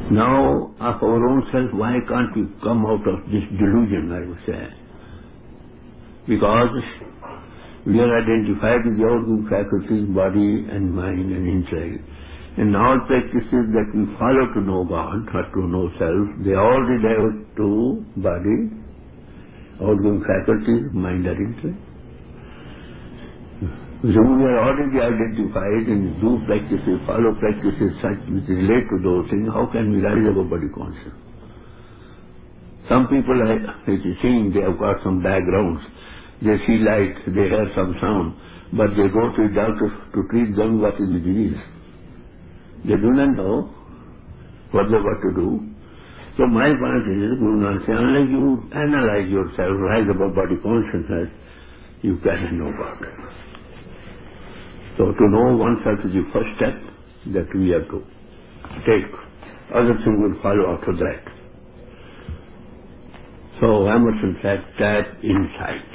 Now, of our own self, why can't we come out of this delusion, I would say? Because we are identified with the outgoing faculties, body and mind and intellect. And all practices that we follow to know God or to know self, they all relate to body, outgoing faculties, mind or intellect. So we are already identified and do practices, follow practices such which relate to those things. How can we rise above body consciousness? Some people, it is seen, they have got some backgrounds. They see light, they hear some sound, but they go to the doctor to treat them what is the disease. They do not know what to do. So my point is, Guru Nanak says, unless you analyze yourself, rise above body consciousness, you cannot know God. So to know oneself is the first step that we have to take. Other things will follow after that. So Emerson said, tap insight.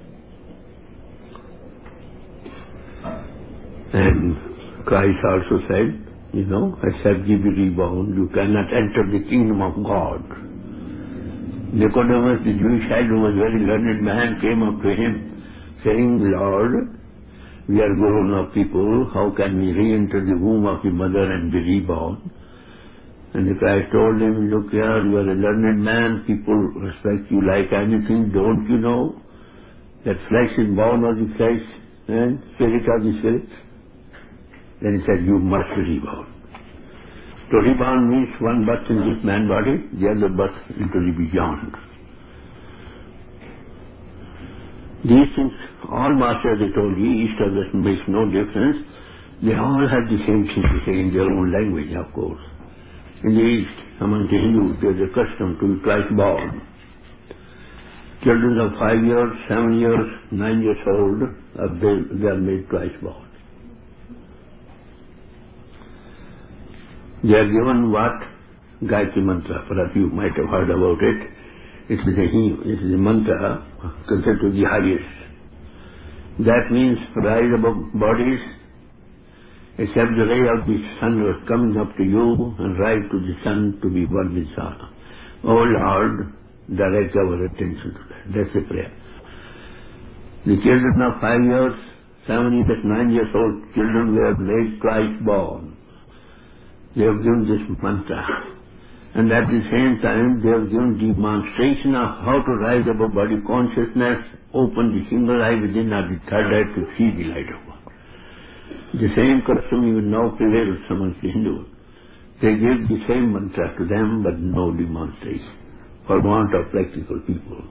And Christ also said, except ye be reborn, you cannot enter the kingdom of God. Nicodemus, the Jewish head, who was a very learned man, came up to him, saying, Lord, we are grown-up people, how can we re-enter the womb of the mother and be reborn? And the Christ told him, look here, you are a learned man, people respect you like anything, don't you know that flesh is born of the flesh and spirit of the spirit? Then he said, you must be reborn. To reborn means one birth in this man body, the other birth into the beyond. These things, all masters, they told you, East or West makes no difference. They all have the same thing to say in their own language, of course. In the East, among the Hindus, there is a custom to be twice born. Children of 5 years, 7 years, 9 years old, they are made twice born. They are given what? Gayatri Mantra. Perhaps you might have heard about it. It is a mantra considered to be the highest. That means rise above bodies, except the ray of the sun was coming up to you and rise to the sun to be one with sun. Oh Lord, direct our attention to that. That's the prayer. The children of 5 years, 7 years, 9 years old children were made twice born. They have given this mantra. And at the same time, they have given demonstration of how to rise above body consciousness, open the single eye within or the third eye to see the light of God. The same custom even now prevails amongst the Hindus. They give the same mantra to them, but no demonstration, for want of practical people.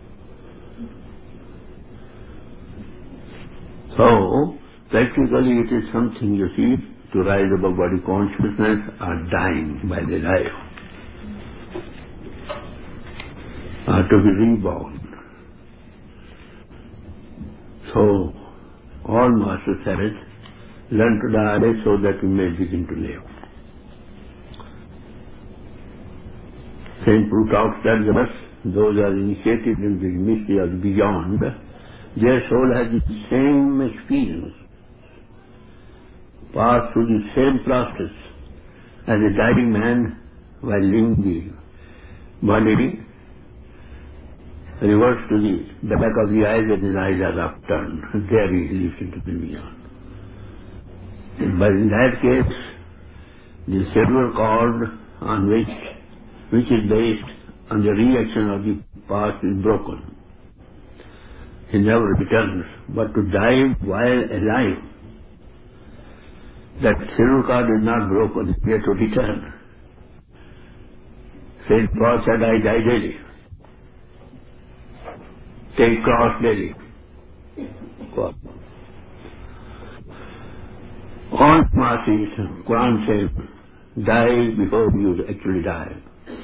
So, practically it is something, you see, to rise above body consciousness or dying by the life, or to be reborn. So, all masters said, learn to die so that we may begin to live. Saint Plutarch tells us, those are initiated in the mystery of the beyond, their soul has the same experience, pass through the same process as a dying man while leaving the body, reverts to the back of the eyes and his eyes are upturned. There he lives into the beyond. But in that case, the cerebral cord on which is based on the reaction of the past is broken. He never returns, but to die while alive, that cerebral cord is not broken, he has to return. Saint Paul said, I die daily. Take cross daily. God. All masters, Quran says, die before you actually die.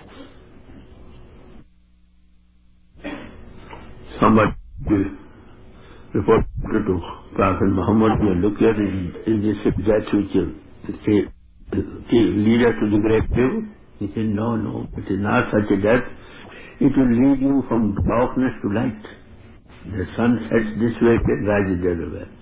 Somebody reported to Prophet Muhammad, look here, is this death which will lead us to the great grave? He said, no, it is not such a death. It will lead you from darkness to light. The sun sets this way, it rises the other way.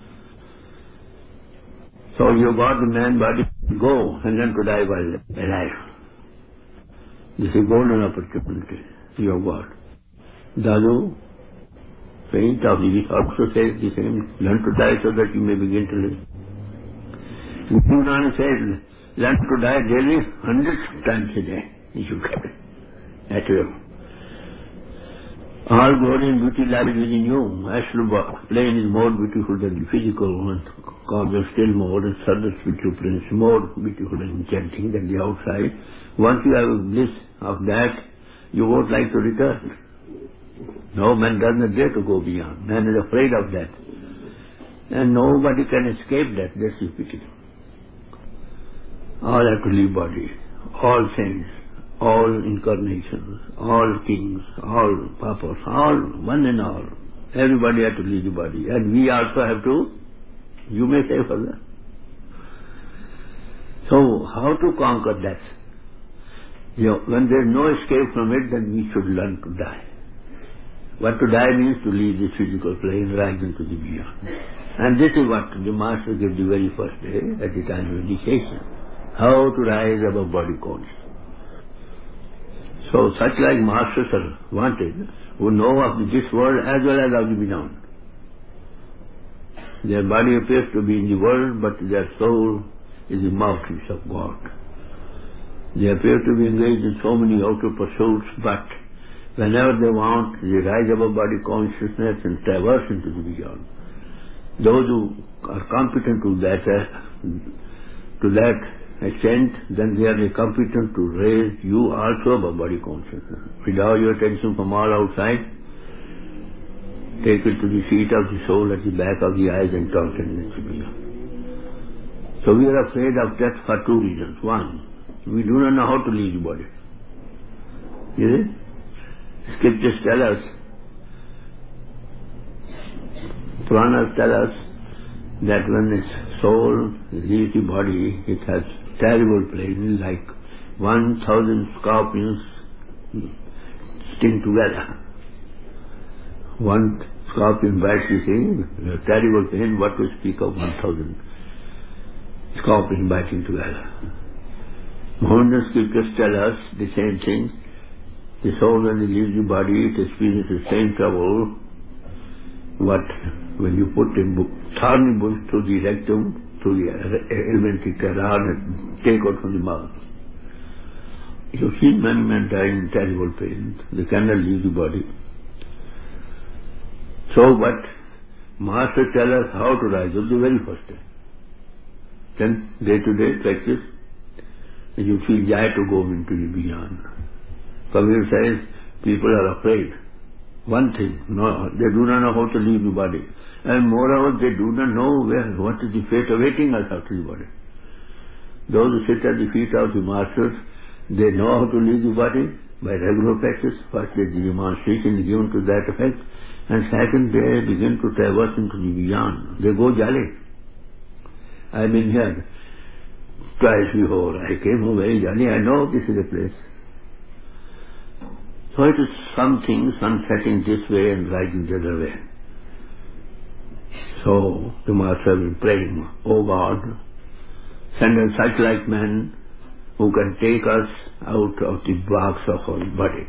So you got the man body to go and then to die while alive. This is a golden opportunity you have got. Dadu, saint of the also says the same, learn to die so that you may begin to live. Guru Nanak says, learn to die daily 100 times a day. You should have it at will. All glory and beauty lies within you. Astral plane is more beautiful than the physical one. Cosmos still more, and subtle spiritual plane is more beautiful and enchanting than the outside. Once you have a bliss of that, you won't like to return. No man does not dare to go beyond. Man is afraid of that. And nobody can escape that. That's the pity. All have to leave body. All saints, all incarnations, all kings, all papas, all, one and all. Everybody has to leave the body. And we also have to, you may say further. So, how to conquer that? When there is no escape from it, then we should learn to die. What to die means to leave this physical plane, rise into the beyond. And this is what the Master gave the very first day at the time of initiation. How to rise above body consciousness. So such like Masters are wanted, who know of this world as well as of the beyond. Their body appears to be in the world, but their soul is the mouthpiece of God. They appear to be engaged in so many outer pursuits, but whenever they want, they rise above body consciousness and traverse into the beyond. Those who are competent to that extent, then they are competent to raise you also above body consciousness. Withdraw your attention from all outside, take it to the seat of the soul at the back of the eyes and concentrate it beyond. So we are afraid of death for two reasons. One, we do not know how to leave the body. Is it? Scriptures tell us, Puranas tell us that when its soul leaves the body, it has terrible pain, like 1,000 scorpions sting together. One scorpion bites the thing, terrible pain, what to speak of 1,000 scorpions biting together. Mohammedan scriptures tell us the same thing. The soul, when it leaves the body, it experiences the same trouble what when you put a thorny bush through the rectum, through the elementary canal and take out from the mouth. You see many men dying in terrible pain. They cannot leave the body. So what Master tells us how to rise up the very first day. Then day-to-day practice, you feel joy to go into the beyond. Kabir says, people are afraid. One thing, no, they do not know how to leave the body. And moreover, they do not know what is the fate awaiting us after the body. Those who sit at the feet of the Masters, they know how to leave the body by regular practice. First, the demonstration is given to that effect. And second, they begin to traverse into the beyond. They go jolly. I've been here twice before. I came home very jolly. I know this is a place. So it is something sunsetting this way and rising the other way. So the Master will be praying, O God, send us such like men who can take us out of the box of our body.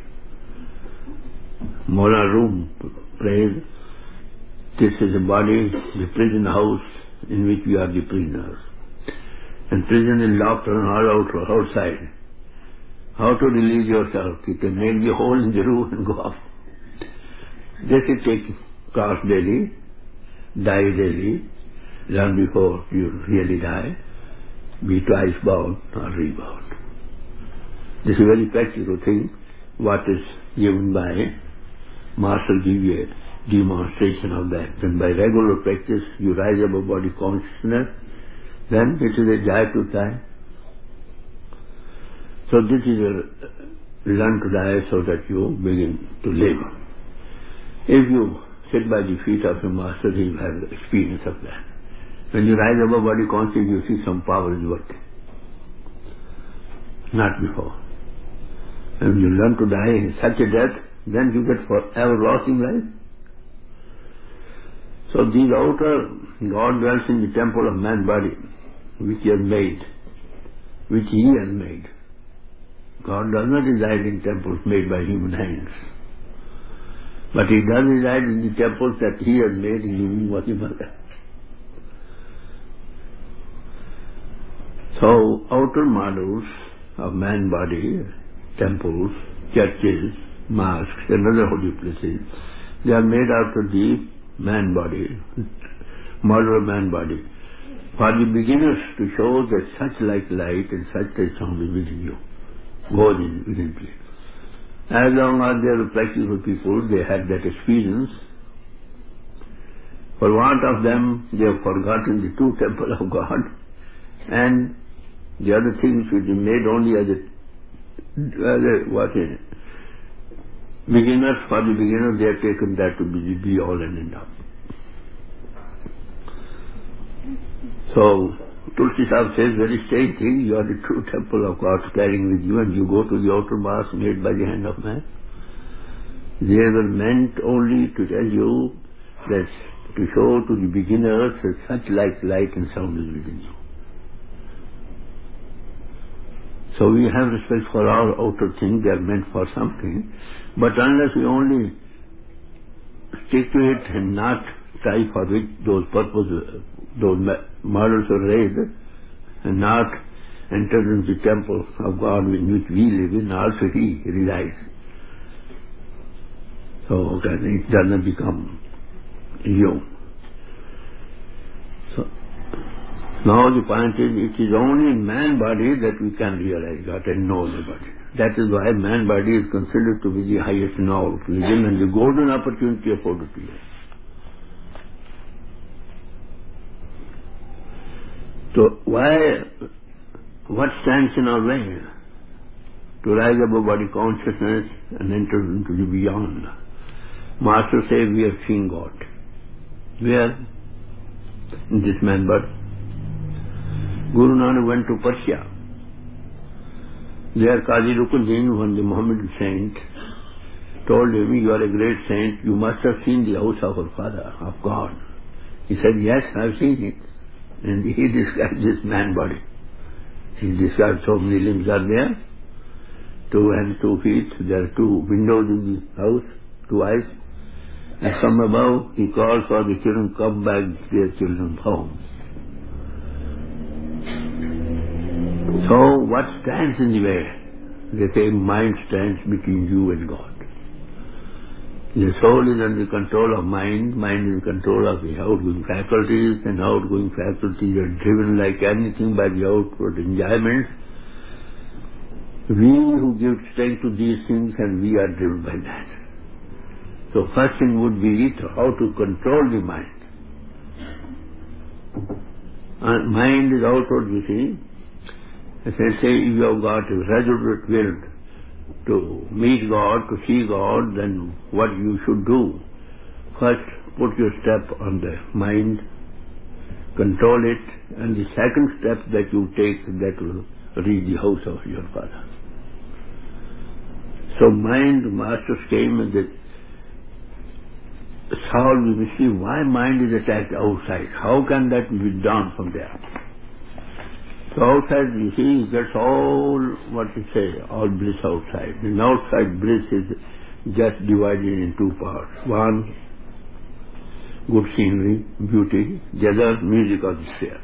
Mola Room prays, this is a body, the prison house in which we are the prisoners. And prison is locked on all outside. How to release yourself? You can make the hole in the roof and go off. This is take class daily, die daily, learn before you really die, be twice bound or rebound. This is a very practical thing, what is given by Master give you a demonstration of that. And by regular practice, you rise above body consciousness, then it is a joy to die. So this is a learn to die so that you begin to live. If you sit by the feet of your Master, he will have experience of that. When you rise above body consciousness, you see some power is working. Not before. And when you learn to die in such a death, then you get forever lost in life. So these outer, God dwells in the temple of man body, which he has made, which he has made. God does not reside in temples made by human hands. But He does reside in the temples that He has made in Himavati. So, outer models of man body, temples, churches, mosques, and other holy places, they are made out of the man body, model of man body, for the beginners to show that such like light and such like sound is within you, goes in within you. As long as they are practical people, they had that experience. For want of them, they have forgotten the true temple of God, and the other things which are made only as a beginners, for the beginners, they have taken that to be the be all and end all. So, Tulsi Sahib says very strange thing, you are the true temple of God carrying with you, and you go to the outer mass made by the hand of man. They were meant only to tell you that, to show to the beginners that such like light and sound is within you. So we have respect for our outer things, they are meant for something, but unless we only stick to it and not try for which those purposes, those models are raised, and not enter into the temple of God in which we live in, also He resides. So it does not become you. So now the point is, it is only in man body that we can realize God and know the body. That is why man body is considered to be the highest now religion and the golden opportunity afforded to us. So what stands in our way to rise above body consciousness and enter into the beyond? Master says we have seen God. Where? In this man body. Guru Nanak went to Persia. There Qazi Rukunuddin, one the Mohammedan saint, told him, you are a great saint, you must have seen the house of our Father, of God. He said, yes, I have seen it. And he described this man body. He described so many limbs are there, 2 hands, 2 feet, there are 2 windows in the house, 2 eyes. And from above, he called for the children, come back to their children's home. So what stands in the way? They say mind stands between you and God. The soul is under the control of mind is in control of the outgoing faculties, and outgoing faculties are driven like anything by the outward enjoyments. We who give strength to these things, and we are driven by that. So first thing would be how to control the mind. And mind is outward, you see. As I say, if you have got a resolute will to meet God, to see God, then what you should do? First, put your step on the mind, control it, and the second step that you take, that will reach the house of your Father. So mind, the masters came and they solved the mystery. Why mind is attacked outside? How can that be done from there? So outside, you see, that's all, all bliss outside. And outside bliss is just divided in 2 parts. One, good scenery, beauty. The other, music of the sphere.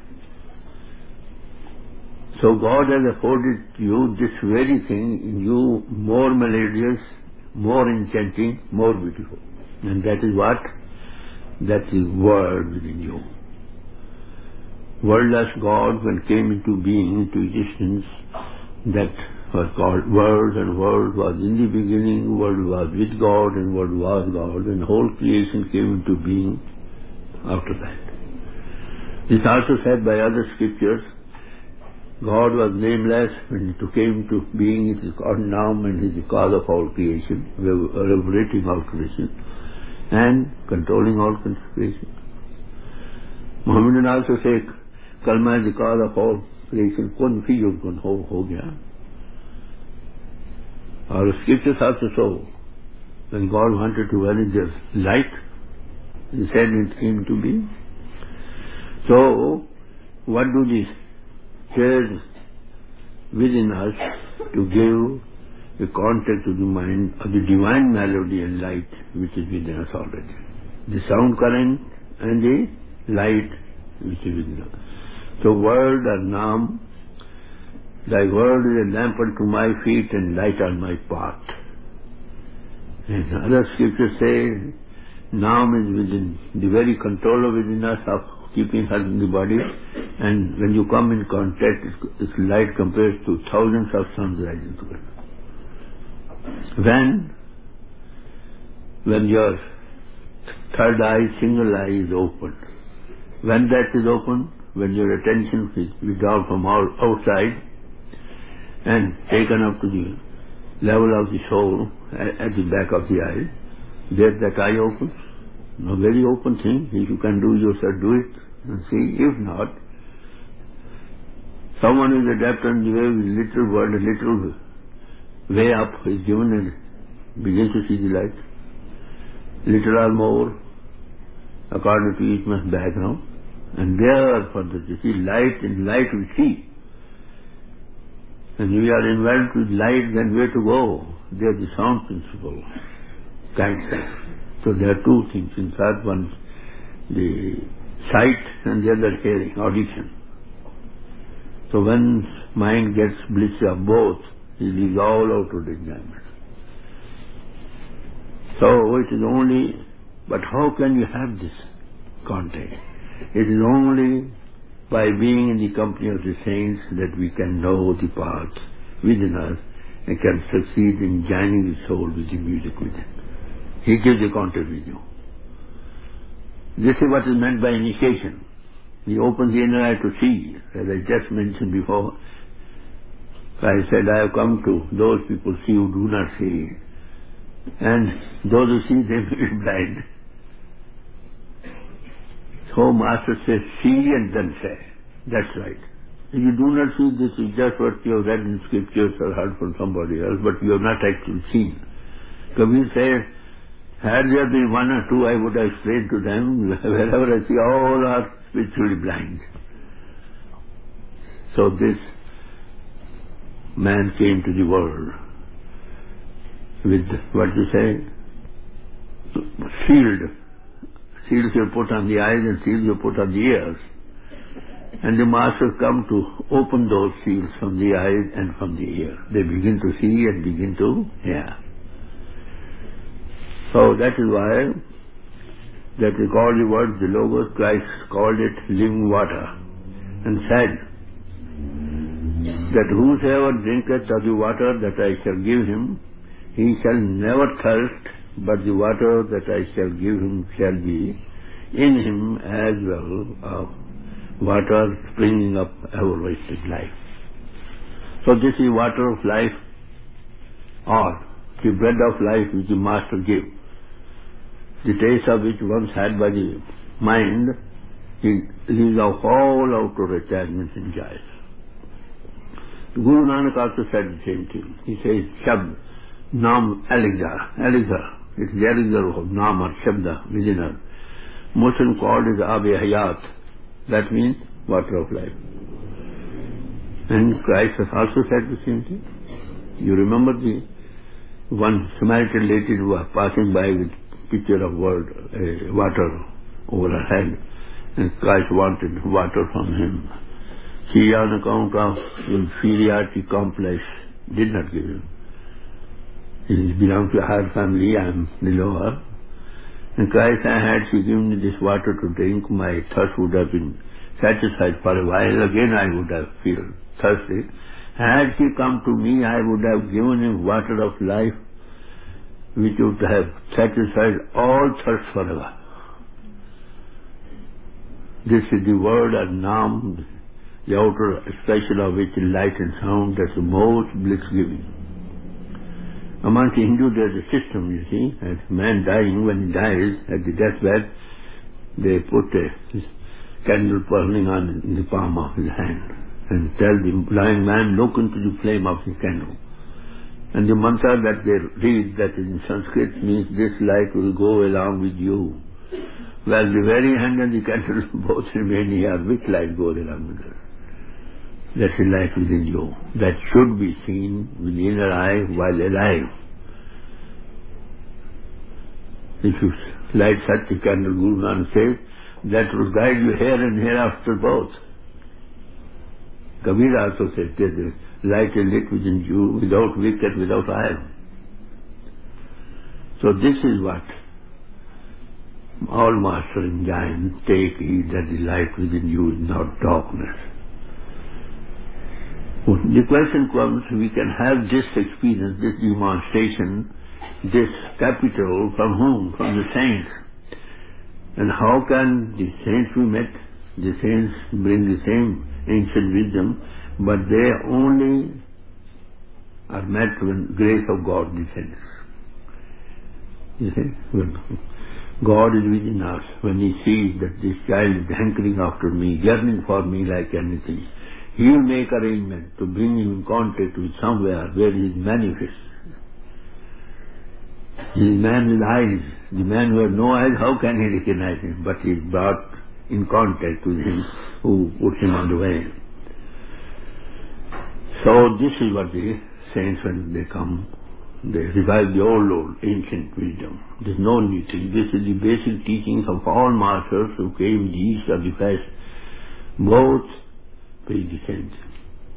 So God has afforded you this very thing in you, more melodious, more enchanting, more beautiful. And that is what? That is word within you. Wordless God, when came into being, into existence, that was called Word, and Word was in the beginning, Word was with God, and Word was God, and whole creation came into being after that. It's also said by other scriptures, God was nameless, when it came into being, it is called Nam, and it is the cause of all creation, regulating all creation, and controlling all creation. Mohammedan also say, Kalma is the cause of all creation, kun fi kun ho gaya. Our scriptures also show, when God wanted to vanish the light, He said it came to be. So, what do these chairs within us to give a contact to the mind of the divine melody and light which is within us already. The sound current and the light which is within us. So word or naam, thy word is a lamp unto my feet and light on my path. And other scriptures say, naam is within, the very controller within us of keeping us in the body, and when you come in contact, its light compares to thousands of suns rising together. When your third eye, single eye is open. When that is open, when your attention is withdrawn from outside and taken up to the level of the soul at the back of the eye, there that eye opens. A very open thing. If you can do yourself, do it and see. If not, someone who is adept on the way with little word, a little way up is given and begins to see the light. Little or more, according to each man's background. And there further you see light, and light we see. And we are enveloped with light, then where to go? There the sound principle guides us. So there are two things inside, one the sight and the other hearing, audition. So when mind gets bliss of both, it is all out of enjoyment. So it is only, but how can you have this contact? It is only by being in the company of the saints that we can know the path within us and can succeed in joining the soul with the music within. He gives the contact with you. This is what is meant by initiation. He opens the inner eye to see, as I just mentioned before. I said, I have come to those people see who do not see, and those who see, they will be blind. So Master says, see and then say. That's right. If you do not see, this is just what you have read in scriptures or heard from somebody else, but you have not actually seen. Kabir said, had there been one or two, I would have explained to them. Wherever I see, all are spiritually blind. So this man came to the world with, what you say, shield. Seals you put on the eyes and seals you put on the ears. And the Master come to open those seals from the eyes and from the ear. They begin to see and begin to hear. So that is why that we call the word, the Logos, Christ called it living water, and said that whosoever drinketh of the water that I shall give him, he shall never thirst, but the water that I shall give him shall be in him as well of water springing up everlasting life. So this is water of life, or the bread of life which the Master gave. The taste of which once had by the mind, he leaves off all outer attachments and joys. Guru Nanak also said the same thing. He says, Shabd, Naam, Elixir. It's the elixir of Naam or Shabda within us. Muslim called it Ab-e-Hayat. That means water of life. And Christ has also said the same thing. You remember the one Samaritan lady who was passing by with pitcher of water over her head, and Christ wanted water from him. She, on account of inferiority complex, did not give him. He belonged to a higher family, I am the lower. And Christ, had she given me this water to drink, my thirst would have been satisfied for a while. Again I would have felt thirsty. Had she come to me, I would have given him water of life, which would have satisfied all thirst forever. This is the word of Naam, the outer expression of which is light and sound, that's the most bliss-giving. Among the Hindus there's a system, you see, as man dying, when he dies at the deathbed, they put a candle burning on in the palm of his hand and tell the dying man, look into the flame of the candle. And the mantra that they read, that is in Sanskrit, means this light will go along with you. Well, the very hand and the candle both remain here. Which light goes along with us? That's the light within you. That should be seen with the inner eye while alive. If you light such a candle, Guru Nanak says, that will guide you here and hereafter both. Kabir also said that the light is lit within you without wick and without iron. So this is what all master enjoin, take heed that the light within you is not darkness. The question comes, we can have this experience, this demonstration, this capital from whom? From the saints. And how can the saints be met? The saints bring the same ancient wisdom, but they only are met when grace of God descends. You see, when God is within us, when He sees that this child is hankering after me, yearning for me like anything, He will make arrangement to bring him in contact with somewhere where He is manifest. He is man with eyes. The man who has no eyes, how can he recognize Him? But He is brought in contact with him who puts him on the way. So this is what the saints, when they come, they revive the old ancient wisdom. There is no new thing. This is the basic teachings of all masters who came the east or the west. Both pay the same thing.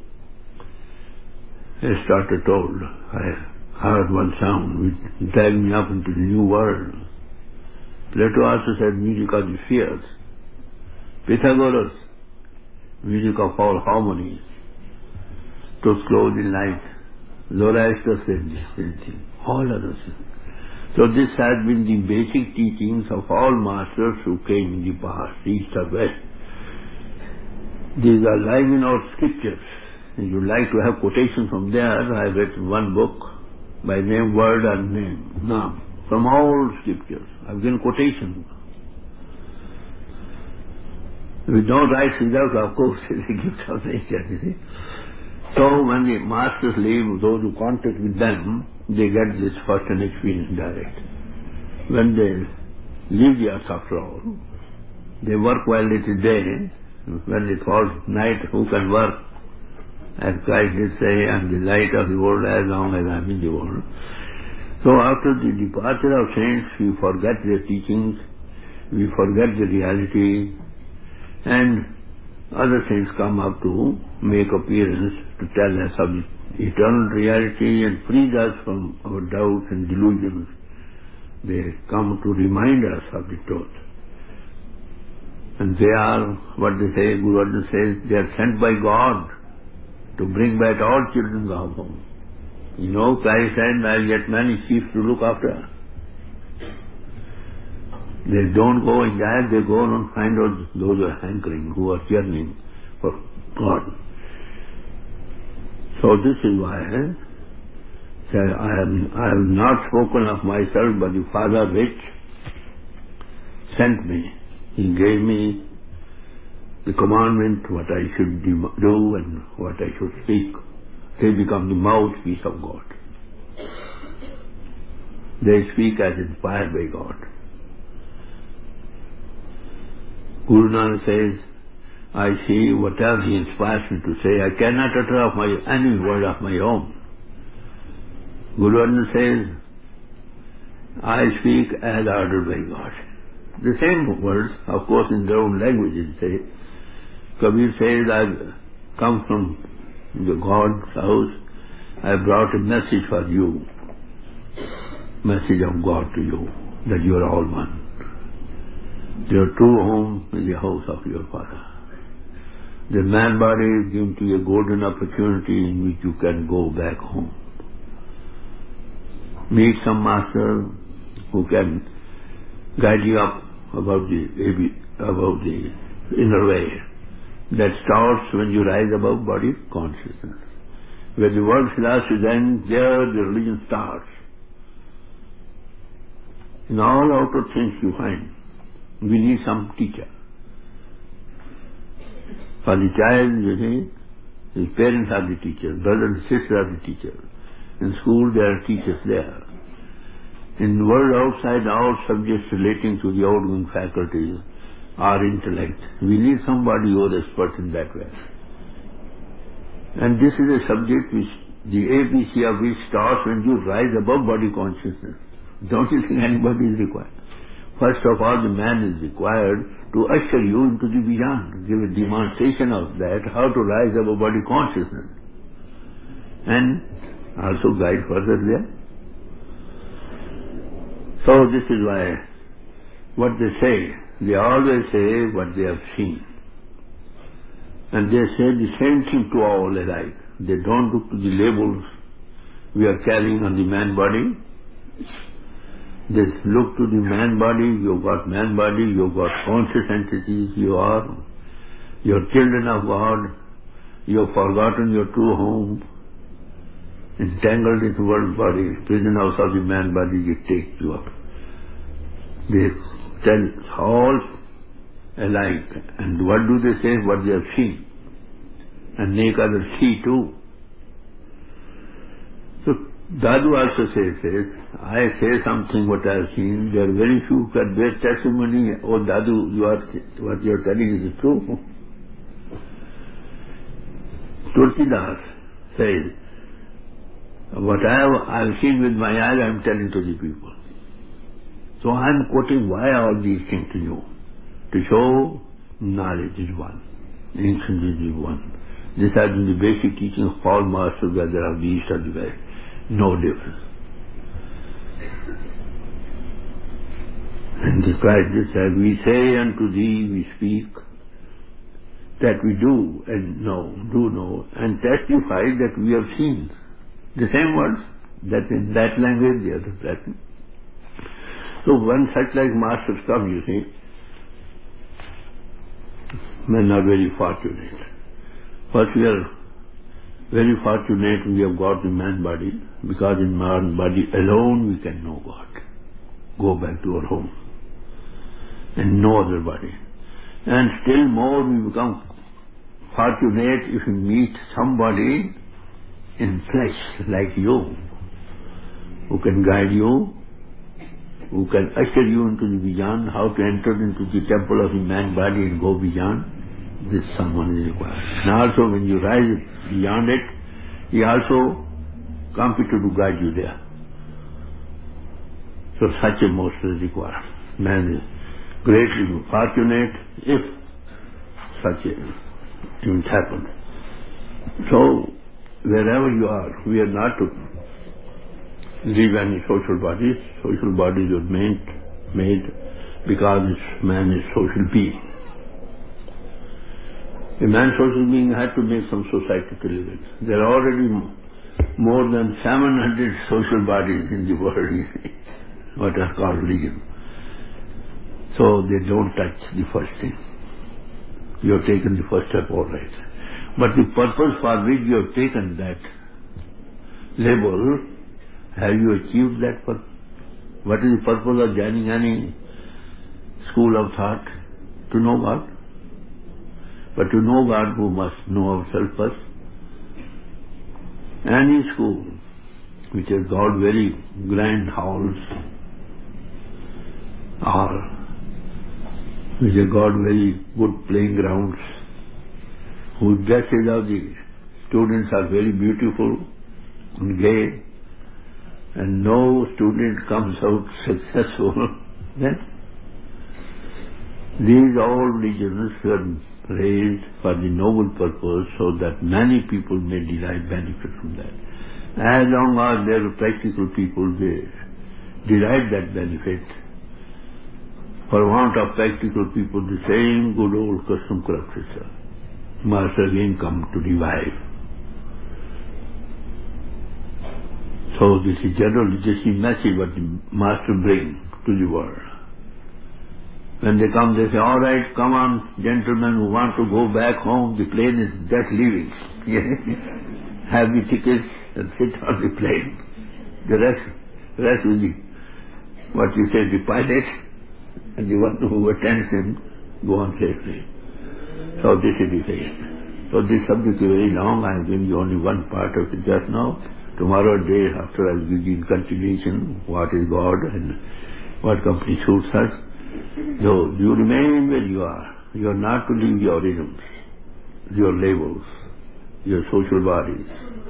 Aristotle told, I heard one sound which dragged me up into the new world. Plato also said, music of the spheres. Pythagoras, music of all harmonies, those clothed in light. Zoroaster said the same thing. All others. So this has been the basic teachings of all masters who came in the past, east or west. These are lying in our scriptures. If you like to have quotations from there, I read one book by name Word and Name. Now, from all scriptures, I've given quotations. With no right result, of course, it's a gift of nature, you see. So when the masters leave, those who contact with them, they get this first-hand experience direct. When they leave the earth, after all, they work while it is day. When it falls night, who can work? As Christ did say, I am the light of the world as long as I am in the world. So after the departure of saints, we forget their teachings, we forget the reality, and other things come up to make appearance to tell us of the eternal reality and frees us from our doubts and delusions. They come to remind us of the truth. And they are, what they say, Guru Arjan says, they are sent by God to bring back all children of home. You know, Christ said, I have yet many sheep to look after. They don't go in that, they go and find out those who are hankering, who are yearning for God. So this is why I have not spoken of myself, but the Father which sent me. He gave me the commandment, what I should do and what I should speak. They become the mouthpiece of God. They speak as inspired by God. Guru Nanak says, I see what else He inspires me to say. I cannot utter any word of my own. Guru Arjan says, I speak as ordered by God. The same words, of course, in their own languages say. Kabir says, I've come from the God's house. I brought a message for you. Message of God to you, that you are all one. Your true home is the house of your Father. The man body is given to you a golden opportunity in which you can go back home. Meet some master who can guide you up about the inner way. That starts when you rise above body consciousness. Where the world philosophy ends, there the religion starts. In all outer things you find, we need some teacher. For the child, you see, his parents are the teachers, brothers and sisters are the teachers. In school there are teachers there. In the world outside, all subjects relating to the outgoing faculties are intellect. We need somebody who is expert in that way. And this is a subject which the ABC of which starts when you rise above body consciousness. Don't you think anybody is required? First of all, the man is required to usher you into the beyond, give a demonstration of that, how to rise above body consciousness. And also guide further there. So this is why what they always say what they have seen. And they say the same thing to all alike. They don't look to the labels we are carrying on the man body. They look to the man body, you've got man body, you've got conscious entities, you're children of God, you've forgotten your true home, entangled in the world body, prison house of the man body, it takes you up. They tell all alike. And what do they say? What they have seen. And make others see too. So Dadu also says, I say something what I have seen. There are very few who can bear testimony. Oh Dadu, what you are telling is true. Tulsidas says, what I have seen with my eyes, I am telling to the people. So I am quoting why all these things to you. To show knowledge is one, ancient is one. This has been the basic teaching of all masters, whether of the East or the West. No difference. And despite this, as we say unto thee, we speak, that we do and know, and testify that we have seen. The same words, that in that language, the other that. So when such like masters come, you see, men are very fortunate. First, we are very fortunate we have got the man body, because in man body alone we can know God. Go back to our home. And no other body. And still more we become fortunate if we meet somebody in flesh like you, who can guide you, who can usher you into the beyond, how to enter into the temple of the man body and go beyond. This someone is required. And also when you rise beyond it, he also competent to guide you there. So such a master is required. Man is greatly fortunate if such a event happens. So wherever you are, we are not to leave any social bodies. Social bodies are made because man is social being. A man social being had to make some society to live in. There are already more than 700 social bodies in the world, what are called religion. So they don't touch the first thing. You have taken the first step, all right. But the purpose for which you have taken that label, have you achieved that purpose? What is the purpose of joining any school of thought? To know God. But to know God, we must know ourselves first. Any school which has got very grand halls, or which has got very good playing grounds, whose dresses of the students are very beautiful and gay, and no student comes out successful, then these all religions were raised for the noble purpose so that many people may derive benefit from that. As long as there are practical people, they derive that benefit. For want of practical people, the same good old custom corrupts itself. Master again come to revive. So this is generally this is message what the Master brings to the world. When they come, they say, all right, come on, gentlemen who want to go back home, the plane is just leaving. Have the tickets and sit on the plane. The rest will be, what you say, the pilot and the one who attends him go on safely. So this is the thing. So this subject is very long. I have given you only one part of it just now. Tomorrow day after I will give you in continuation what is God and what company suits us. So you remain where you are. You are not to leave your isms, your labels, your social bodies.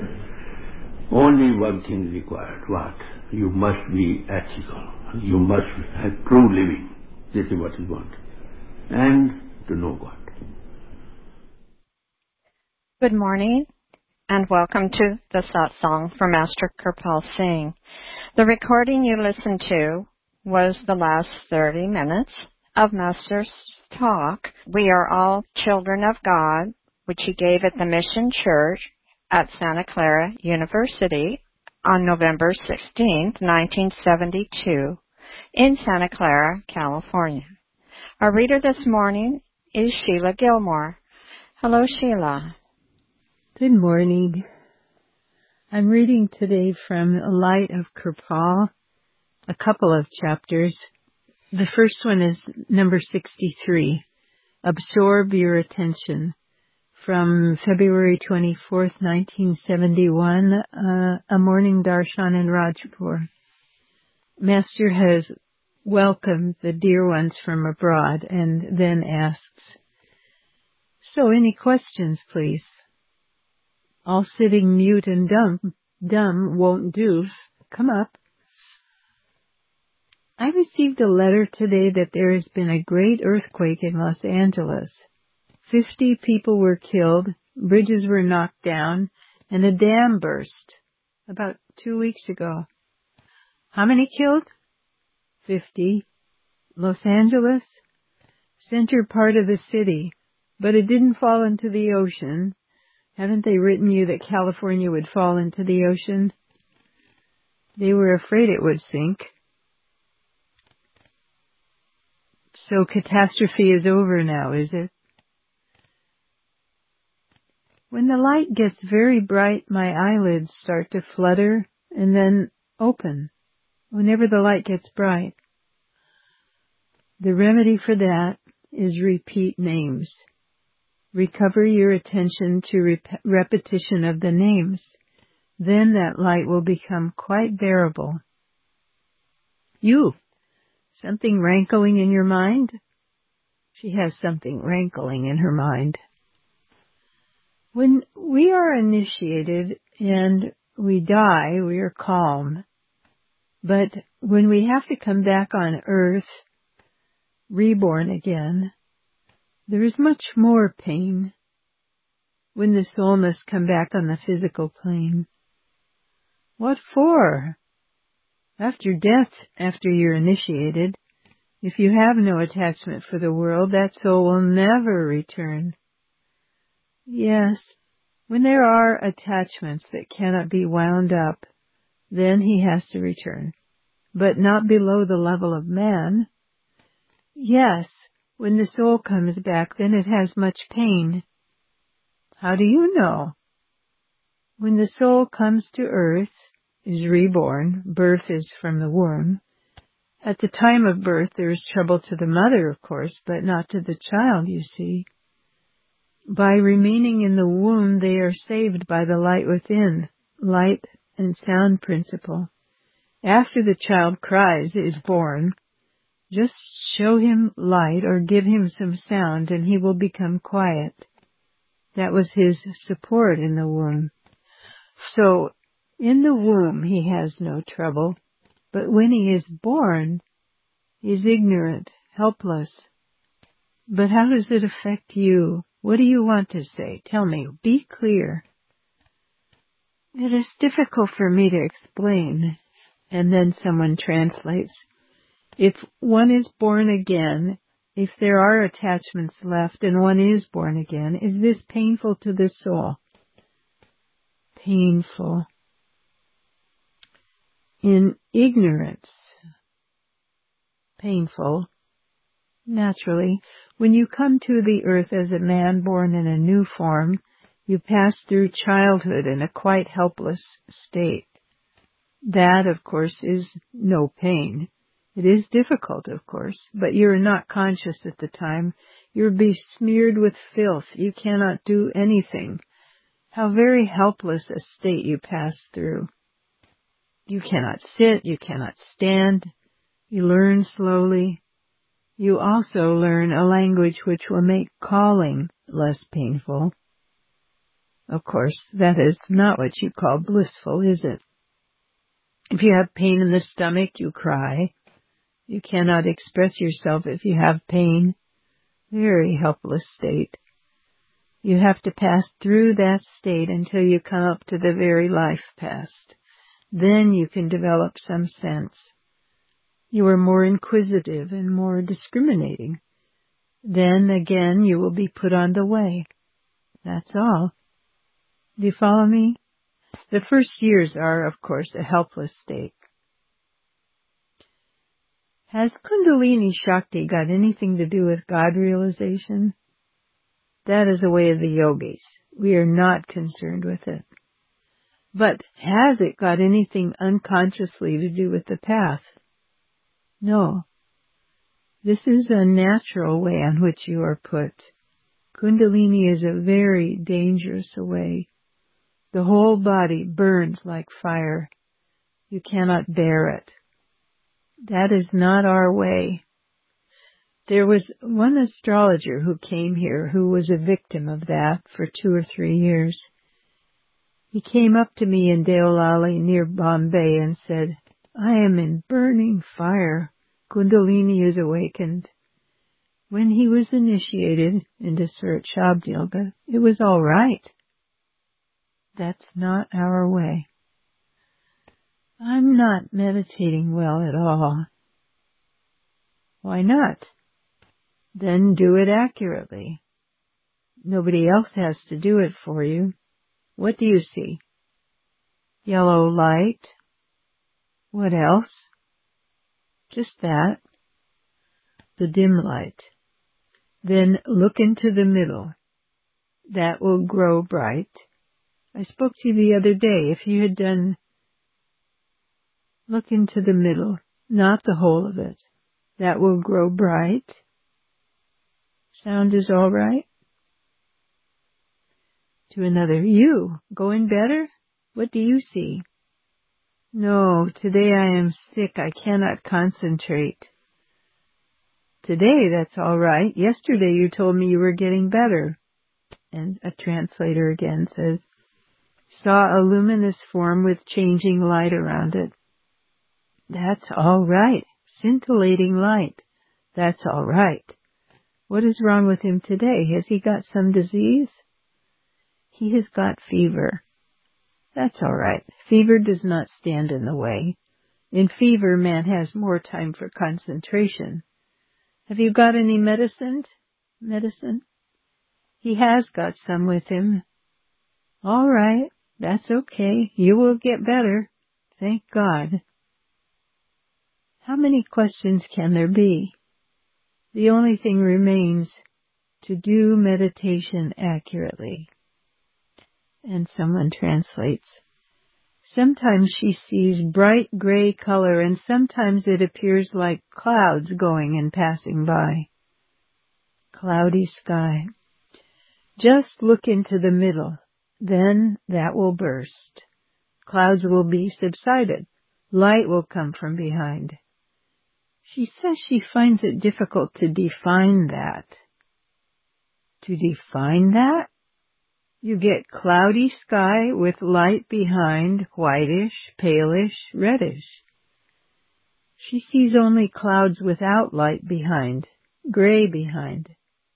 Only one thing is required. What? You must be ethical. You must have true living. This is what is wanted. And to know God. Good morning, and welcome to the Satsang for Master Kirpal Singh. The recording you listened to was the last 30 minutes of Master's talk. We are all children of God, which he gave at the Mission Church at Santa Clara University on November 16, 1972, in Santa Clara, California. Our reader this morning is Sheila Gilmore. Hello, Sheila. Good morning. I'm reading today from Light of Kirpal, a couple of chapters. The first one is number 63, Absorb Your Attention, from February 24th, 1971, a morning darshan in Rajpur. Master has welcomed the dear ones from abroad and then asks, "So any questions, please?" All sitting mute and dumb won't do. Come up. I received a letter today that there has been a great earthquake in Los Angeles. 50 people were killed, bridges were knocked down, and a dam burst about 2 weeks ago. How many killed? 50. Los Angeles? Center part of the city, but it didn't fall into the ocean. Haven't they written you that California would fall into the ocean? They were afraid it would sink. So catastrophe is over now, is it? When the light gets very bright, my eyelids start to flutter and then open whenever the light gets bright. The remedy for that is repeat names. Recover your attention to repetition of the names. Then that light will become quite bearable. You, something rankling in your mind? She has something rankling in her mind. When we are initiated and we die, we are calm. But when we have to come back on earth, reborn again, there is much more pain when the soul must come back on the physical plane. What for? After death, after you're initiated, if you have no attachment for the world, that soul will never return. Yes, when there are attachments that cannot be wound up, then he has to return, but not below the level of man. Yes, when the soul comes back, then it has much pain. How do you know? When the soul comes to earth, is reborn, birth is from the womb. At the time of birth, there is trouble to the mother, of course, but not to the child, you see. By remaining in the womb, they are saved by the light within, light and sound principle. After the child cries, is born, just show him light or give him some sound and he will become quiet. That was his support in the womb. So, in the womb he has no trouble, but when he is born, he is ignorant, helpless. But how does it affect you? What do you want to say? Tell me. Be clear. It is difficult for me to explain. And then someone translates. If one is born again, if there are attachments left and one is born again, is this painful to the soul? Painful. In ignorance. Painful. Naturally, when you come to the earth as a man born in a new form, you pass through childhood in a quite helpless state. That, of course, is no pain. It is difficult, of course, but you are not conscious at the time. You are besmeared with filth. You cannot do anything. How very helpless a state you pass through. You cannot sit. You cannot stand. You learn slowly. You also learn a language which will make calling less painful. Of course, that is not what you call blissful, is it? If you have pain in the stomach, you cry. You cannot express yourself if you have pain. Very helpless state. You have to pass through that state until you come up to the very life past. Then you can develop some sense. You are more inquisitive and more discriminating. Then again you will be put on the way. That's all. Do you follow me? The first years are, of course, a helpless state. Has Kundalini Shakti got anything to do with God realization? That is the way of the yogis. We are not concerned with it. But has it got anything unconsciously to do with the path? No. This is a natural way on which you are put. Kundalini is a very dangerous way. The whole body burns like fire. You cannot bear it. That is not our way. There was one astrologer who came here who was a victim of that for 2 or 3 years. He came up to me in Deolali near Bombay and said, I am in burning fire. Kundalini is awakened. When he was initiated into Surat Shabd Yoga, it was all right. That's not our way. I'm not meditating well at all. Why not? Then do it accurately. Nobody else has to do it for you. What do you see? Yellow light. What else? Just that. The dim light. Then look into the middle. That will grow bright. I spoke to you the other day. If you had done, look into the middle, not the whole of it. That will grow bright. Sound is all right? To another, you, going better? What do you see? No, today I am sick. I cannot concentrate. Today, that's all right. Yesterday you told me you were getting better. And a translator again says, saw a luminous form with changing light around it. That's all right. Scintillating light. That's all right. What is wrong with him today? Has he got some disease? He has got fever. That's all right. Fever does not stand in the way. In fever, man has more time for concentration. Have you got any medicine? Medicine? He has got some with him. All right. That's okay. You will get better. Thank God. How many questions can there be? The only thing remains to do meditation accurately. And someone translates. Sometimes she sees bright gray color and sometimes it appears like clouds going and passing by. Cloudy sky. Just look into the middle. Then that will burst. Clouds will be subsided. Light will come from behind. She says she finds it difficult to define that. To define that? You get cloudy sky with light behind, whitish, palish, reddish. She sees only clouds without light behind, gray behind.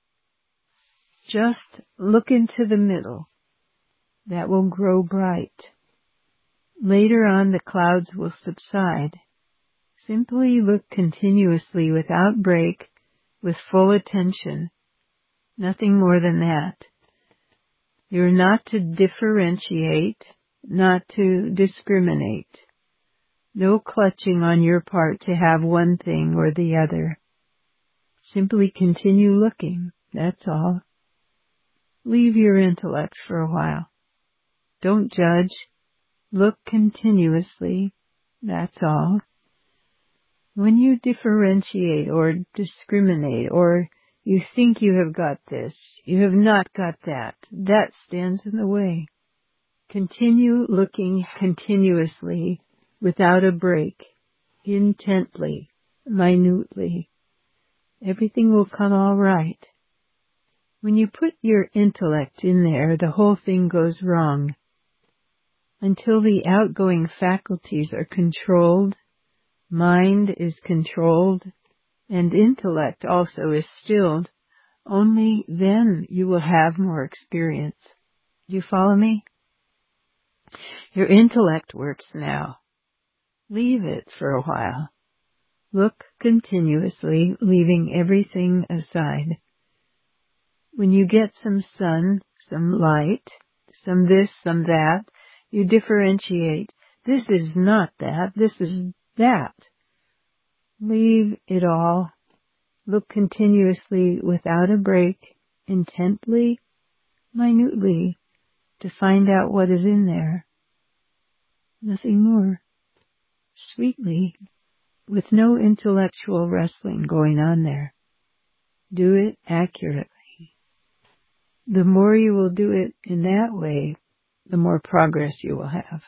Just look into the middle. That will grow bright. Later on the clouds will subside. Simply look continuously without break, with full attention. Nothing more than that. You're not to differentiate, not to discriminate. No clutching on your part to have one thing or the other. Simply continue looking, that's all. Leave your intellect for a while. Don't judge. Look continuously, that's all. When you differentiate or discriminate or you think you have got this, you have not got that, that stands in the way. Continue looking continuously without a break, intently, minutely. Everything will come all right. When you put your intellect in there, the whole thing goes wrong. Until the outgoing faculties are controlled, mind is controlled, and intellect also is stilled, only then you will have more experience. Do you follow me? Your intellect works now. Leave it for a while. Look continuously, leaving everything aside. When you get some sun, some light, some this, some that, you differentiate. This is not that, this is that. Leave it all. Look continuously without a break, intently, minutely, to find out what is in there. Nothing more. Sweetly, with no intellectual wrestling going on there. Do it accurately. The more you will do it in that way, the more progress you will have.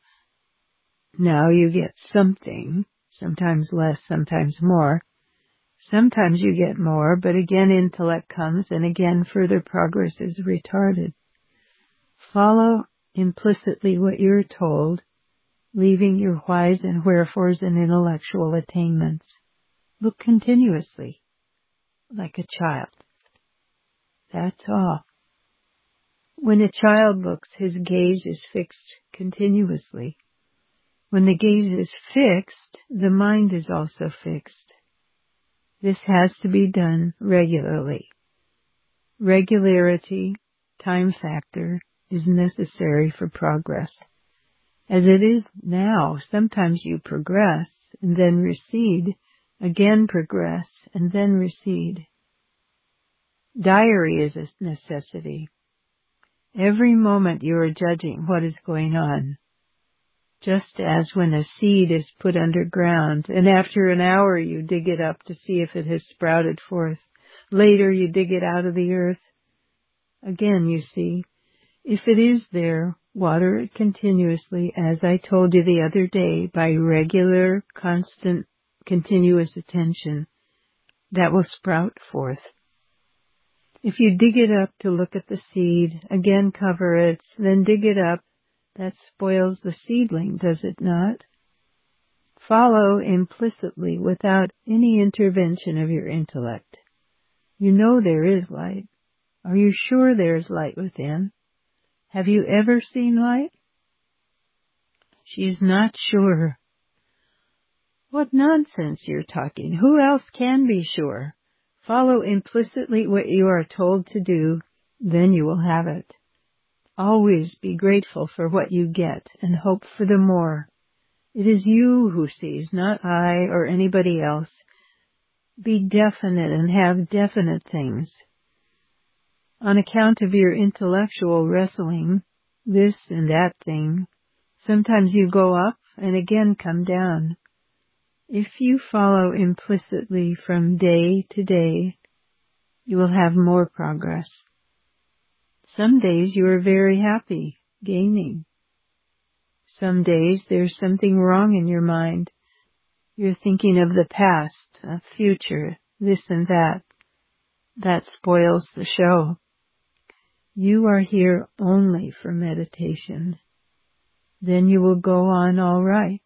Now you get something, sometimes less, sometimes more. Sometimes you get more, but again intellect comes and again further progress is retarded. Follow implicitly what you're told, leaving your whys and wherefores and intellectual attainments. Look continuously, like a child. That's all. When a child looks, his gaze is fixed continuously. When the gaze is fixed, the mind is also fixed. This has to be done regularly. Regularity, time factor, is necessary for progress. As it is now, sometimes you progress and then recede, again progress and then recede. Diary is a necessity. Every moment you are judging what is going on. Just as when a seed is put underground, and after an hour you dig it up to see if it has sprouted forth. Later you dig it out of the earth. Again, you see, if it is there, water it continuously, as I told you the other day, by regular, constant, continuous attention. That will sprout forth. If you dig it up to look at the seed, again cover it, then dig it up, that spoils the seedling, does it not? Follow implicitly without any intervention of your intellect. You know there is light. Are you sure there is light within? Have you ever seen light? She is not sure. What nonsense you're talking. Who else can be sure? Follow implicitly what you are told to do, then you will have it. Always be grateful for what you get and hope for the more. It is you who sees, not I or anybody else. Be definite and have definite things. On account of your intellectual wrestling, this and that thing, sometimes you go up and again come down. If you follow implicitly from day to day, you will have more progress. Some days you are very happy, gaining. Some days there's something wrong in your mind. You're thinking of the past, the future, this and that. That spoils the show. You are here only for meditation. Then you will go on all right.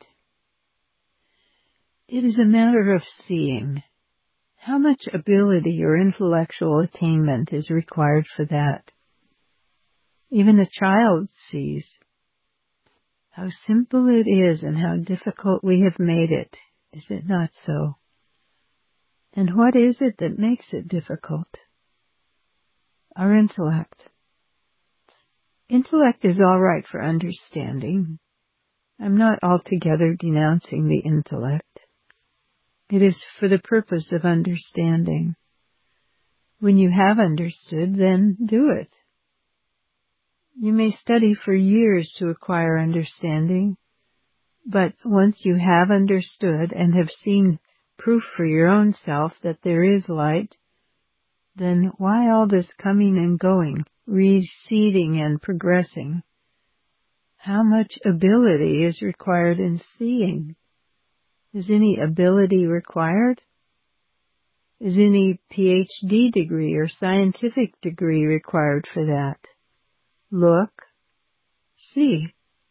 It is a matter of seeing. How much ability or intellectual attainment is required for that? Even a child sees. How simple it is and how difficult we have made it. Is it not so? And what is it that makes it difficult? Our intellect. Intellect is all right for understanding. I'm not altogether denouncing the intellect. It is for the purpose of understanding. When you have understood, then do it. You may study for years to acquire understanding, but once you have understood and have seen proof for your own self that there is light, then why all this coming and going, receding and progressing? How much ability is required in seeing? Is any ability required? Is any PhD degree or scientific degree required for that? Look, see.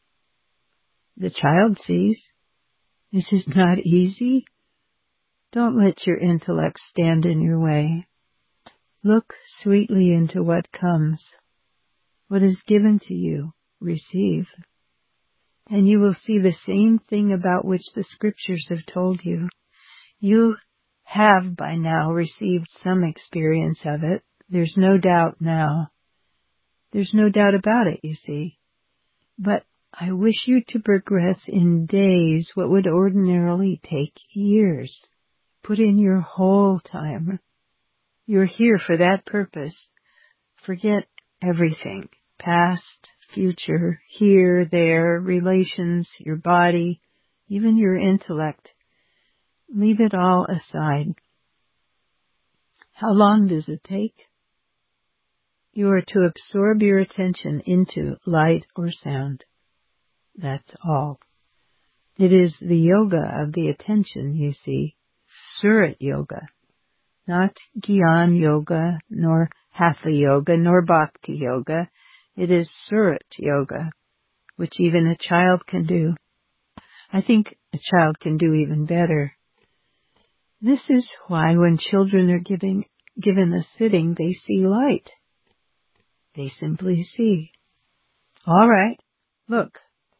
The child sees. Is it not easy? Don't let your intellect stand in your way. Look sweetly into what comes. What is given to you, receive. And you will see the same thing about which the scriptures have told you. You have by now received some experience of it. There's no doubt now. There's no doubt about it, you see. But I wish you to progress in days what would ordinarily take years. Put in your whole time. You're here for that purpose. Forget everything. Past, future, here, there, relations, your body, even your intellect. Leave it all aside. How long does it take? You are to absorb your attention into light or sound. That's all. It is the yoga of the attention, you see. Surat yoga. Not Gyan yoga, nor Hatha yoga, nor Bhakti yoga. It is Surat yoga, which even a child can do. I think a child can do even better. This is why when children are given a sitting, they see light. They simply see. All right, look.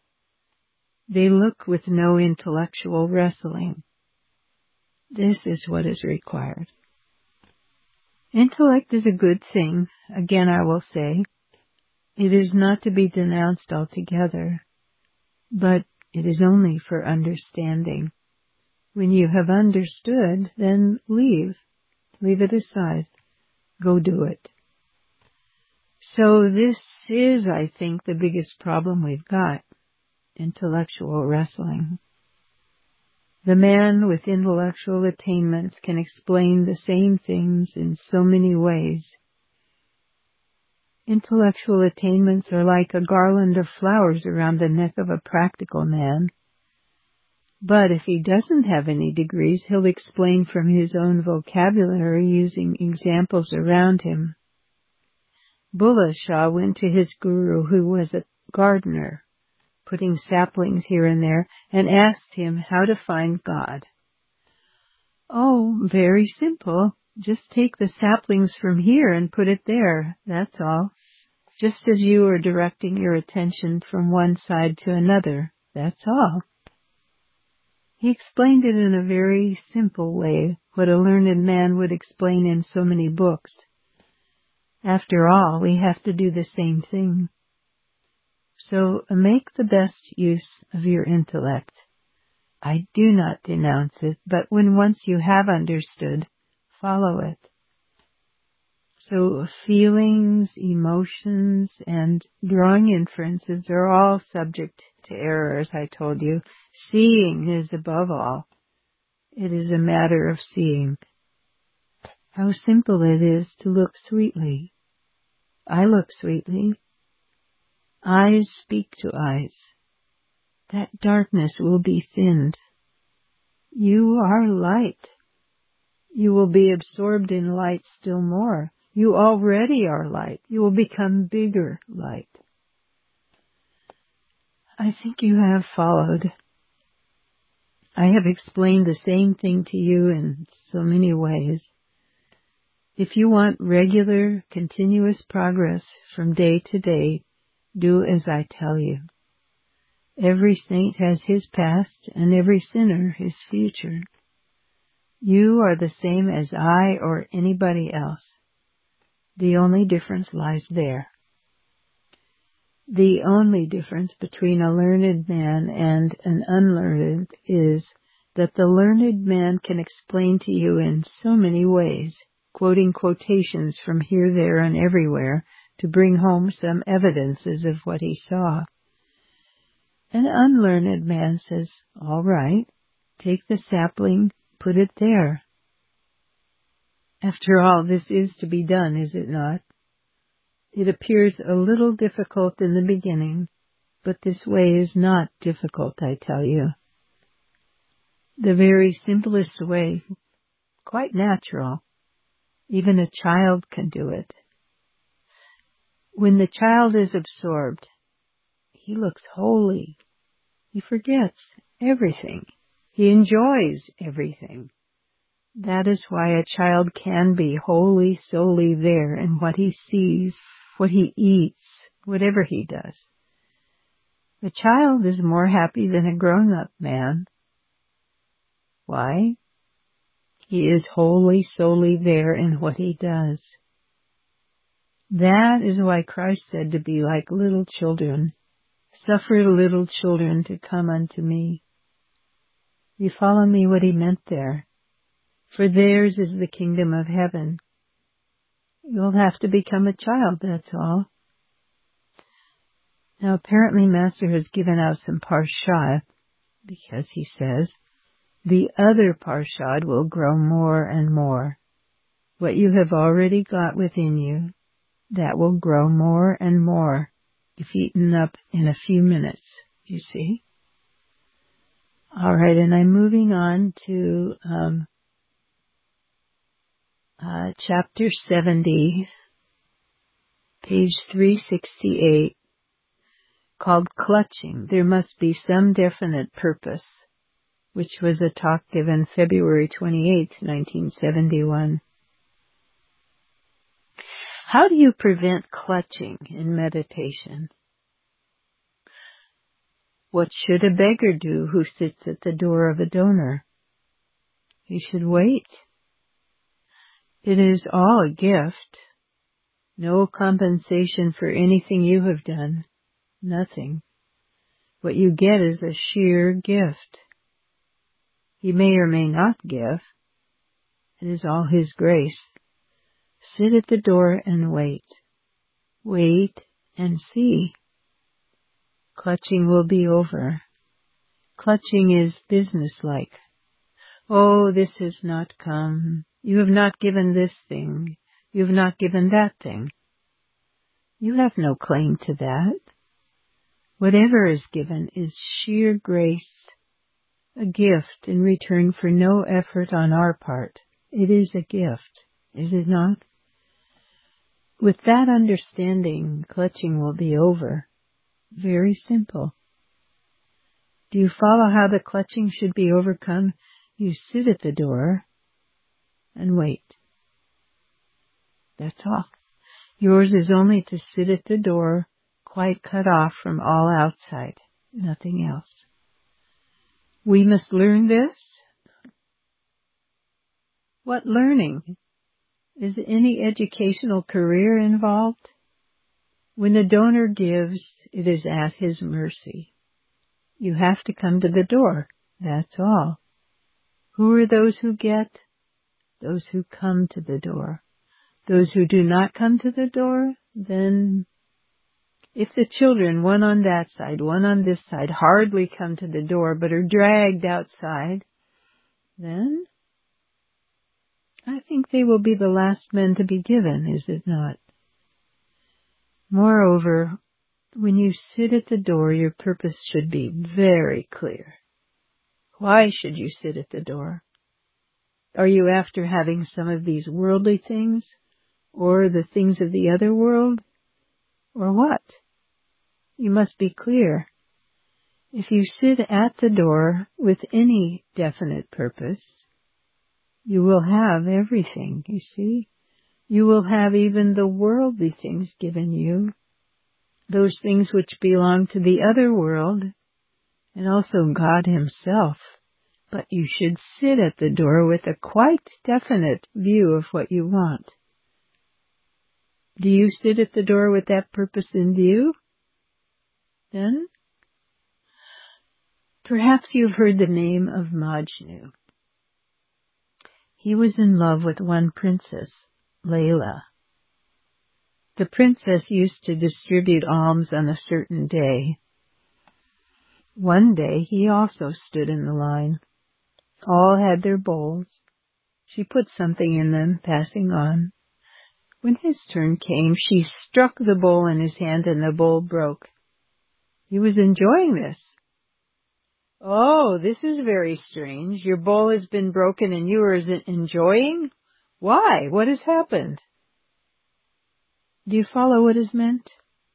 They look with no intellectual wrestling. This is what is required. Intellect is a good thing. Again, I will say, it is not to be denounced altogether, but it is only for understanding. When you have understood, then leave it aside. Go do it. So this is, I think, the biggest problem we've got. Intellectual wrestling. The man with intellectual attainments can explain the same things in so many ways. Intellectual attainments are like a garland of flowers around the neck of a practical man. But if he doesn't have any degrees, he'll explain from his own vocabulary using examples around him. Bulleh Shah went to his guru, who was a gardener, putting saplings here and there, and asked him how to find God. Oh, very simple. Just take the saplings from here and put it there, that's all. Just as you are directing your attention from one side to another, that's all. He explained it in a very simple way, what a learned man would explain in so many books. After all, we have to do the same thing. So make the best use of your intellect. I do not denounce it, but when once you have understood, follow it. So feelings, emotions, and drawing inferences are all subject to error, as I told you. Seeing is above all. It is a matter of seeing. How simple it is to look sweetly. I look sweetly. Eyes speak to eyes. That darkness will be thinned. You are light. You will be absorbed in light still more. You already are light. You will become bigger light. I think you have followed. I have explained the same thing to you in so many ways. If you want regular, continuous progress from day to day, do as I tell you. Every saint has his past, and every sinner his future. You are the same as I or anybody else. The only difference lies there. The only difference between a learned man and an unlearned is that the learned man can explain to you in so many ways, quoting quotations from here, there, and everywhere to bring home some evidences of what he saw. An unlearned man says, all right, take the sapling, put it there. After all, this is to be done, is it not? It appears a little difficult in the beginning, but this way is not difficult, I tell you. The very simplest way quite natural. Even a child can do it. When the child is absorbed, he looks holy. He forgets everything. He enjoys everything. That is why a child can be wholly, solely there in what he sees, what he eats, whatever he does. The child is more happy than a grown-up man. Why? He is wholly, solely there in what he does. That is why Christ said to be like little children. Suffer little children to come unto me. You follow me what he meant there? For theirs is the kingdom of heaven. You'll have to become a child, that's all. Now apparently Master has given out some parshad, because he says, the other parshad will grow more and more. What you have already got within you, that will grow more and more, if eaten up in a few minutes, you see. All right, and I'm moving on to chapter 70, page 368, called Clutching. There must be some definite purpose, which was a talk given February 28, 1971. How do you prevent clutching in meditation? What should a beggar do who sits at the door of a donor? He should wait. It is all a gift. No compensation for anything you have done. Nothing. What you get is a sheer gift. He may or may not give. It is all His grace. Sit at the door and wait. Wait and see. Clutching will be over. Clutching is businesslike. Oh, this has not come. You have not given this thing. You have not given that thing. You have no claim to that. Whatever is given is sheer grace, a gift in return for no effort on our part. It is a gift, is it not? With that understanding, clutching will be over. Very simple. Do you follow how the clutching should be overcome? You sit at the door and wait. That's all. Yours is only to sit at the door, quite cut off from all outside, nothing else. We must learn this. What learning? Is any educational career involved? When the donor gives, it is at his mercy. You have to come to the door, that's all. Who are those who get? Those who come to the door. Those who do not come to the door, then if the children, one on that side, one on this side, hardly come to the door but are dragged outside, then I think they will be the last men to be given, is it not? Moreover, when you sit at the door, your purpose should be very clear. Why should you sit at the door? Are you after having some of these worldly things, or the things of the other world, or what? You must be clear. If you sit at the door with any definite purpose, you will have everything, you see. You will have even the worldly things given you, those things which belong to the other world, and also God Himself. But you should sit at the door with a quite definite view of what you want. Do you sit at the door with that purpose in view? Then, perhaps you've heard the name of Majnu. He was in love with one princess, Layla. The princess used to distribute alms on a certain day. One day he also stood in the line. All had their bowls. She put something in them, passing on. When his turn came, she struck the bowl in his hand and the bowl broke. He was enjoying this. Oh, this is very strange. Your bowl has been broken and you are enjoying? Why? What has happened? Do you follow what is meant?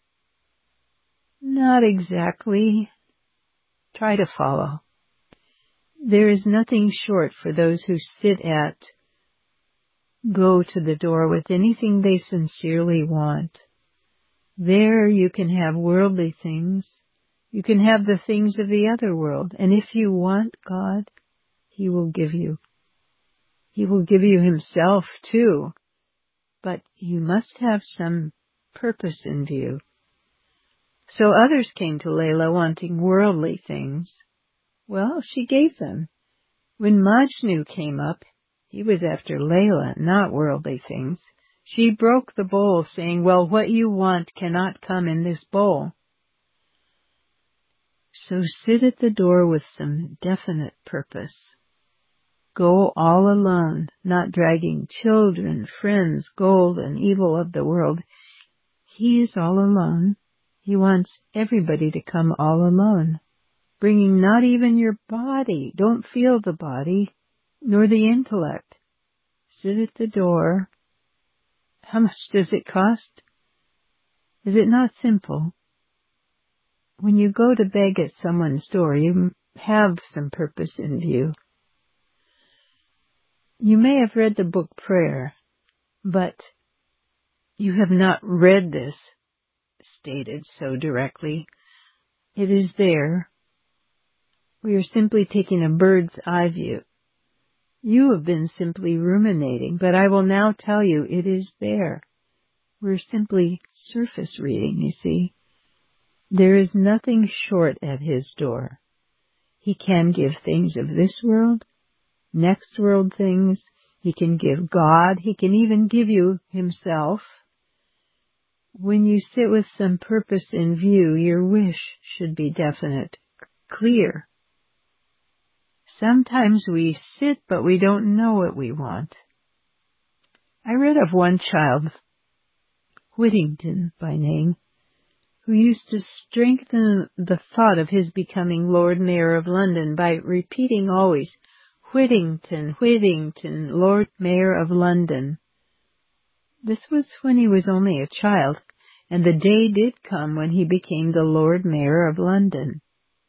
Not exactly. Try to follow. There is nothing short for those who sit at, go to the door with anything they sincerely want. There you can have worldly things. You can have the things of the other world. And if you want God, He will give you. He will give you Himself too. But you must have some purpose in view. So others came to Layla wanting worldly things. Well, she gave them. When Majnu came up, he was after Layla, not worldly things. She broke the bowl, saying, well, what you want cannot come in this bowl. So sit at the door with some definite purpose. Go all alone, not dragging children, friends, gold, and evil of the world. He is all alone. He wants everybody to come all alone, bringing not even your body. Don't feel the body, nor the intellect. Sit at the door. How much does it cost? Is it not simple? When you go to beg at someone's door, you have some purpose in view. You may have read the book Prayer, but you have not read this stated so directly. It is there. We are simply taking a bird's eye view. You have been simply ruminating, but I will now tell you it is there. We're simply surface reading, you see. There is nothing short at His door. He can give things of this world, next world things. He can give God. He can even give you Himself. When you sit with some purpose in view, your wish should be definite, clear. Sometimes we sit, but we don't know what we want. I read of one child, Whittington by name, who used to strengthen the thought of his becoming Lord Mayor of London by repeating always, Whittington, Whittington, Lord Mayor of London. This was when he was only a child, and the day did come when he became the Lord Mayor of London.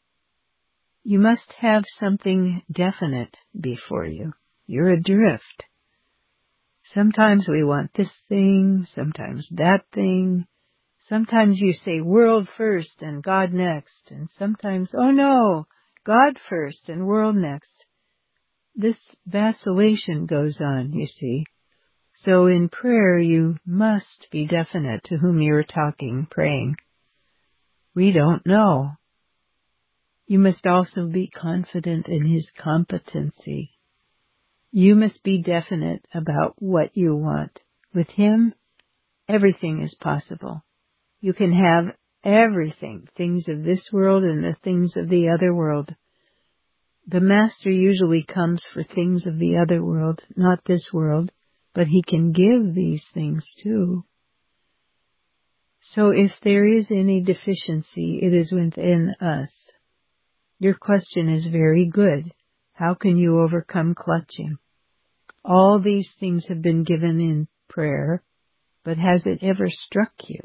You must have something definite before you. You're adrift. Sometimes we want this thing, sometimes that thing. Sometimes you say world first and God next, and sometimes, oh no, God first and world next. This vacillation goes on, you see. So in prayer you must be definite to whom you are talking, praying. We don't know. You must also be confident in His competency. You must be definite about what you want. With Him, everything is possible. You can have everything, things of this world and the things of the other world. The Master usually comes for things of the other world, not this world, but He can give these things too. So if there is any deficiency, it is within us. Your question is very good. How can you overcome clutching? All these things have been given in prayer, but has it ever struck you?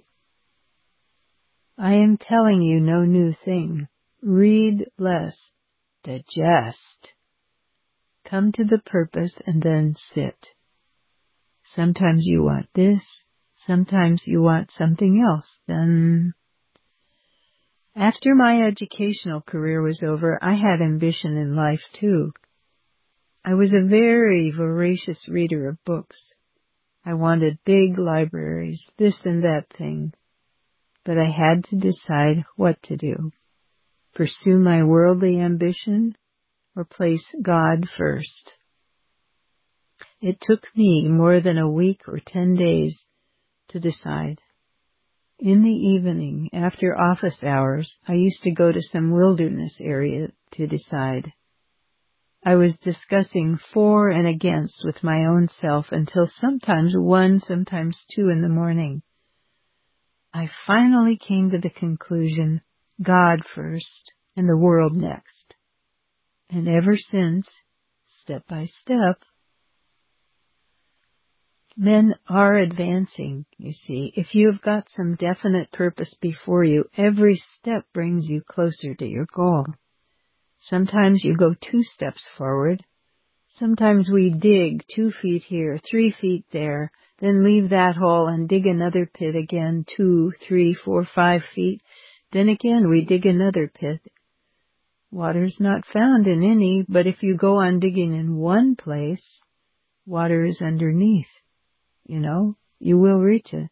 I am telling you no new thing. Read less. Digest. Come to the purpose and then sit. Sometimes you want this. Sometimes you want something else. Then, after my educational career was over, I had ambition in life too. I was a very voracious reader of books. I wanted big libraries, this and that thing. But I had to decide what to do. Pursue my worldly ambition or place God first. It took me more than a week or 10 days to decide. In the evening, after office hours, I used to go to some wilderness area to decide. I was discussing for and against with my own self until sometimes 1, sometimes 2 in the morning. I finally came to the conclusion, God first and the world next. And ever since, step by step, men are advancing, you see. If you've got some definite purpose before you, every step brings you closer to your goal. Sometimes you go 2 steps forward. Sometimes we dig 2 feet here, 3 feet there, then leave that hole and dig another pit again, 2, 3, 4, 5 feet. Then again we dig another pit. Water's not found in any, but if you go on digging in one place, water is underneath. You know, you will reach it.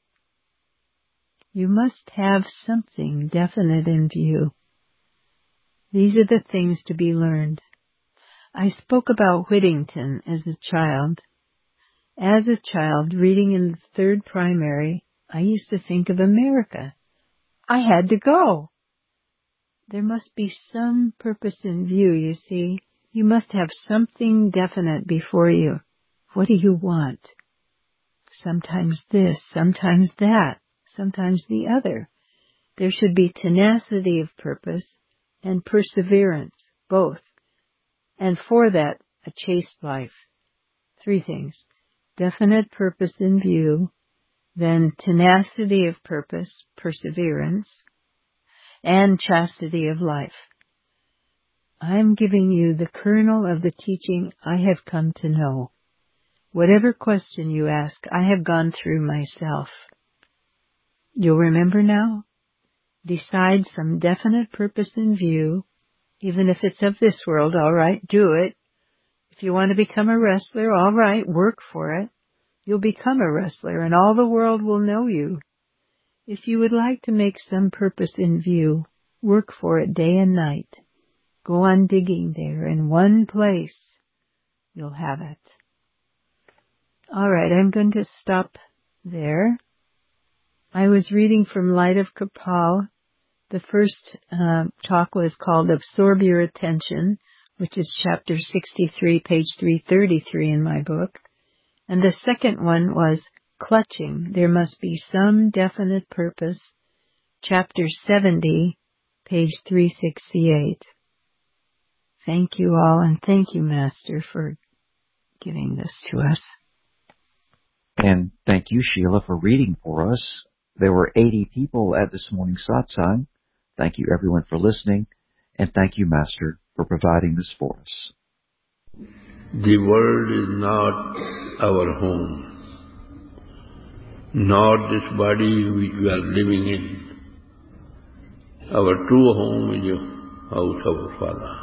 You must have something definite in view. These are the things to be learned. I spoke about Whittington as a child. As a child, reading in the 3rd primary, I used to think of America. I had to go. There must be some purpose in view, you see. You must have something definite before you. What do you want? Sometimes this, sometimes that, sometimes the other. There should be tenacity of purpose and perseverance, both. And for that, a chaste life. 3 things. Definite purpose in view, then tenacity of purpose, perseverance, and chastity of life. I'm giving you the kernel of the teaching I have come to know. Whatever question you ask, I have gone through myself. You'll remember now? Decide some definite purpose in view. Even if it's of this world, all right, do it. If you want to become a wrestler, all right, work for it. You'll become a wrestler and all the world will know you. If you would like to make some purpose in view, work for it day and night. Go on digging there in one place. You'll have it. All right, I'm going to stop there. I was reading from Light of Kapal. The first talk was called Absorb Your Attention, which is chapter 63, page 333 in my book. And the second one was Clutching. There must be some definite purpose, chapter 70, page 368. Thank you all, and thank you, Master, for giving this to us. And thank you, Sheila, for reading for us. There were 80 people at this morning's satsang. Thank you, everyone, for listening. And thank you, Master, for providing this for us. The world is not our home, nor this body which we are living in. Our true home is the house of our Father.